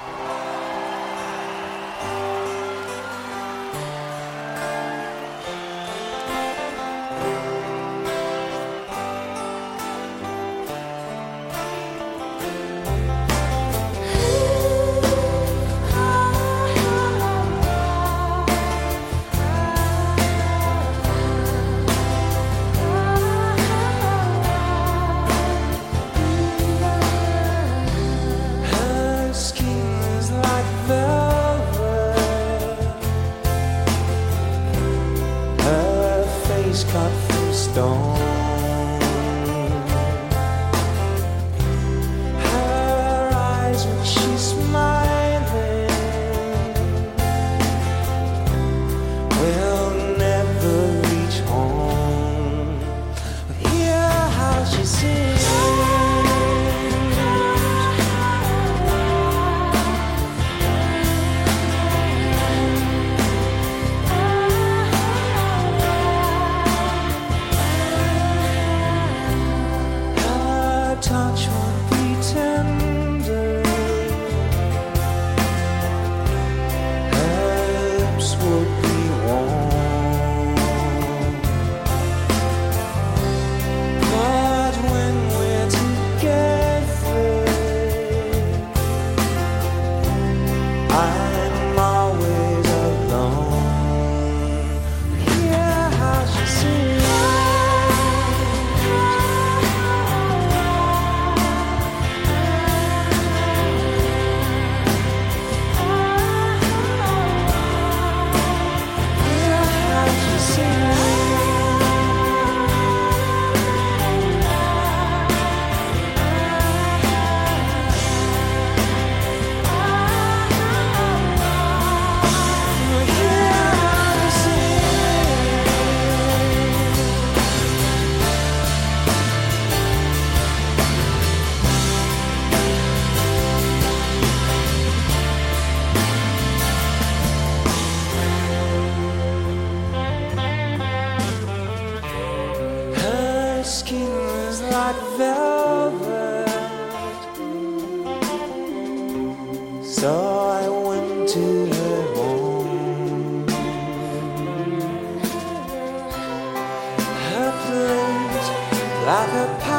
Cut from stone. Her eyes when she's smiling will never reach home. But hear how she sings. Touch won't be tender, her lips will be warm. But when we're together, I'm always alone. Hear how she sings. Skin was like velvet, so I went to her home. Her plate like a